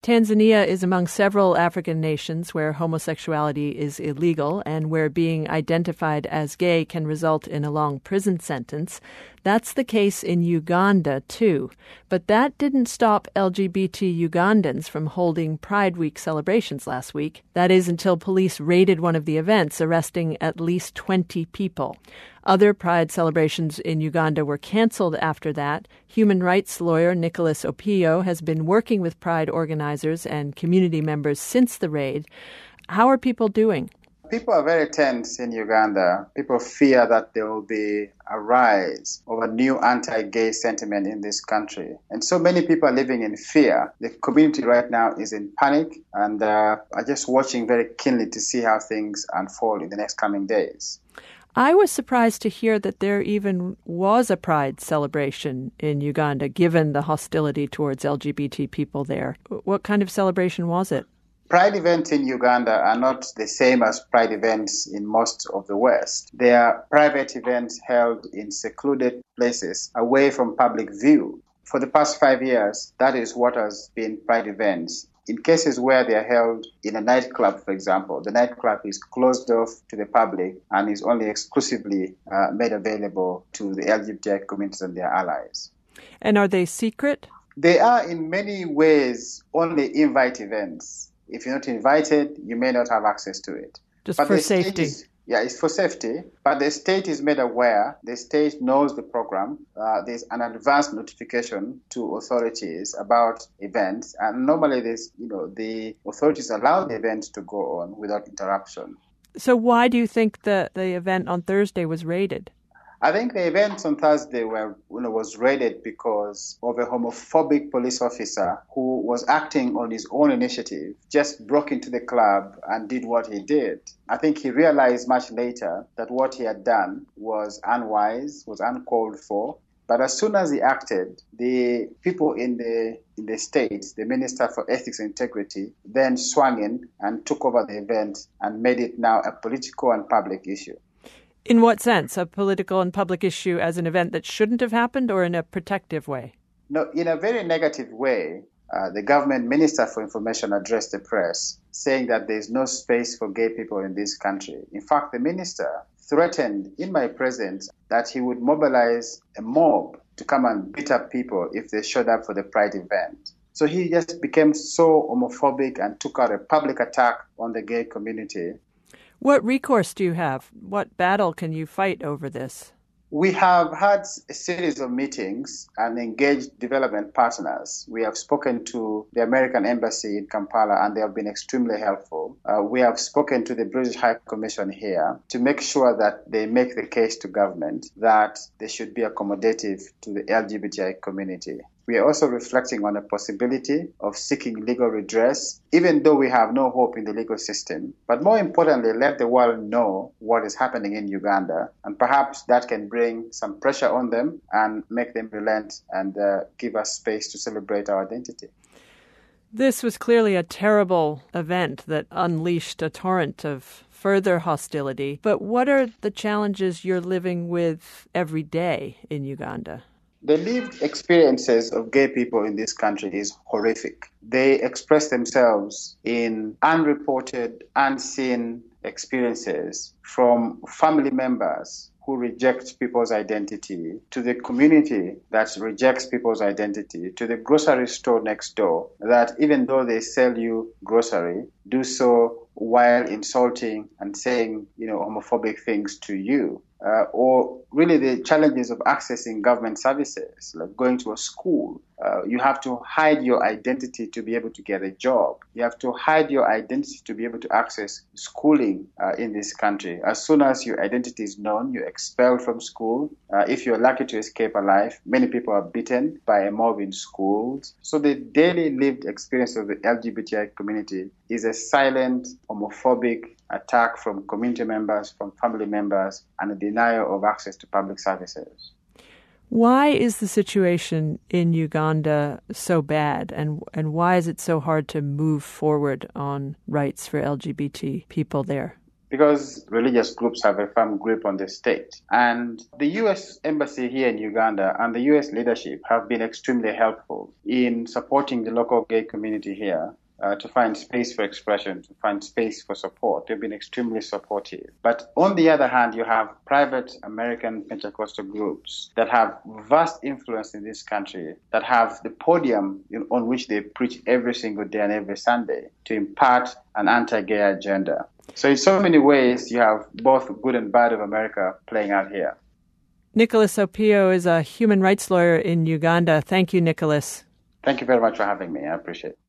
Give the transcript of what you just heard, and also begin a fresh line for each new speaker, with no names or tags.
Tanzania is among several African nations where homosexuality is illegal and where being identified as gay can result in a long prison sentence. That's the case in Uganda, too. But that didn't stop LGBT Ugandans from holding Pride Week celebrations last week. That is until police raided one of the events, arresting at least 20 people. Other Pride celebrations in Uganda were canceled after that. Human rights lawyer Nicholas Opio has been working with Pride organizers and community members since the raid. How are people doing?
People are very tense in Uganda. People fear that there will be a rise of a new anti-gay sentiment in this country. And so many people are living in fear. The community right now is in panic and are just watching very keenly to see how things unfold in the next coming days.
I was surprised to hear that there even was a Pride celebration in Uganda, given the hostility towards LGBT people there. What kind of celebration was it?
Pride events in Uganda are not the same as Pride events in most of the West. They are private events held in secluded places away from public view. For the past 5 years, that is what has been Pride events. In cases where they are held in a nightclub, for example, the nightclub is closed off to the public and is only exclusively made available to the LGBTI communities and their allies.
And are they secret?
They are in many ways only invite events. If you're not invited, you may not have access to it.
Just for safety.
It's for safety, but the state is made aware. The state knows the program. There's an advance notification to authorities about events, and normally the authorities allow the event to go on without interruption.
So why do you think the event on Thursday was raided?
I think the event on Thursday was raided because of a homophobic police officer who was acting on his own initiative, just broke into the club and did what he did. I think he realized much later that what he had done was unwise, was uncalled for. But as soon as he acted, the people in the state, the Minister for Ethics and Integrity, then swung in and took over the event and made it now a political and public issue.
In what sense? A political and public issue as an event that shouldn't have happened, or in a protective way?
No, in a very negative way. The government Minister for Information addressed the press, saying that there is no space for gay people in this country. In fact, the minister threatened in my presence that he would mobilize a mob to come and beat up people if they showed up for the Pride event. So he just became so homophobic and took out a public attack on the gay community.
What recourse do you have? What battle can you fight over this?
We have had a series of meetings and engaged development partners. We have spoken to the American Embassy in Kampala and they have been extremely helpful. We have spoken to the British High Commission here to make sure that they make the case to government that they should be accommodative to the LGBTI community. We are also reflecting on the possibility of seeking legal redress, even though we have no hope in the legal system. But more importantly, let the world know what is happening in Uganda, and perhaps that can bring some pressure on them and make them relent and give us space to celebrate our identity.
This was clearly a terrible event that unleashed a torrent of further hostility. But what are the challenges you're living with every day in Uganda?
The lived experiences of gay people in this country is horrific. They express themselves in unreported, unseen experiences from family members who reject people's identity, to the community that rejects people's identity, to the grocery store next door that even though they sell you grocery, do so while insulting and saying, homophobic things to you. Or really the challenges of accessing government services, like going to a school. You have to hide your identity to be able to get a job. You have to hide your identity to be able to access schooling in this country. As soon as your identity is known, you're expelled from school. If you're lucky to escape alive, many people are beaten by a mob in schools. So the daily lived experience of the LGBTI community is a silent, homophobic attack from community members, from family members, and a denial of access to public services.
Why is the situation in Uganda so bad, and why is it so hard to move forward on rights for LGBT people there?
because religious groups have a firm grip on the state. And the U.S. Embassy here in Uganda and the U.S. leadership have been extremely helpful in supporting the local gay community here to find space for expression, to find space for support. They've been extremely supportive. But on the other hand, you have private American Pentecostal groups that have vast influence in this country, that have the podium on which they preach every single day and every Sunday to impart an anti-gay agenda. So in so many ways, you have both good and bad of America playing out here.
Nicholas Opio is a human rights lawyer in Uganda. Thank you, Nicholas.
Thank you very much for having me. I appreciate it.